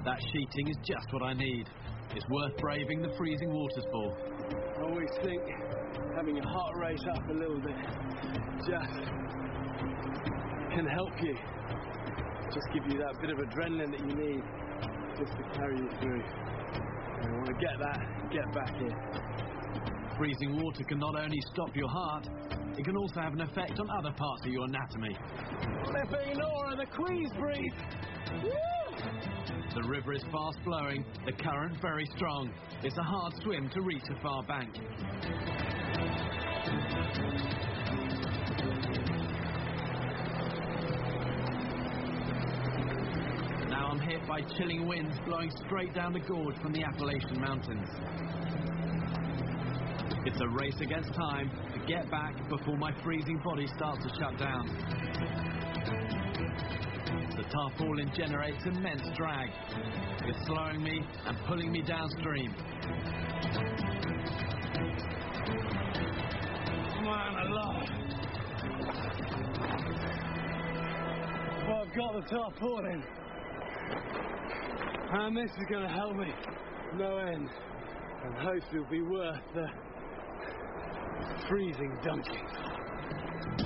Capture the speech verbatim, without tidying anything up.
That sheeting is just what I need. It's worth braving the freezing waters for. I always think having your heart rate up a little bit just can help you. Just give you that bit of adrenaline that you need just to carry you through. And I want to get that, get back here. Freezing water can not only stop your heart, it can also have an effect on other parts of your anatomy. Flipping Nora, the Queensbreeze! Woo! The river is fast flowing, the current very strong. It's a hard swim to reach the far bank. Now I'm hit by chilling winds blowing straight down the gorge from the Appalachian Mountains. It's a race against time to get back before my freezing body starts to shut down. The tarpaulin generates immense drag. It's slowing me and pulling me downstream. Man alive! Well, I've got the tarpaulin. And this is going to help me no end. And hopefully it'll be worth the freezing dunking.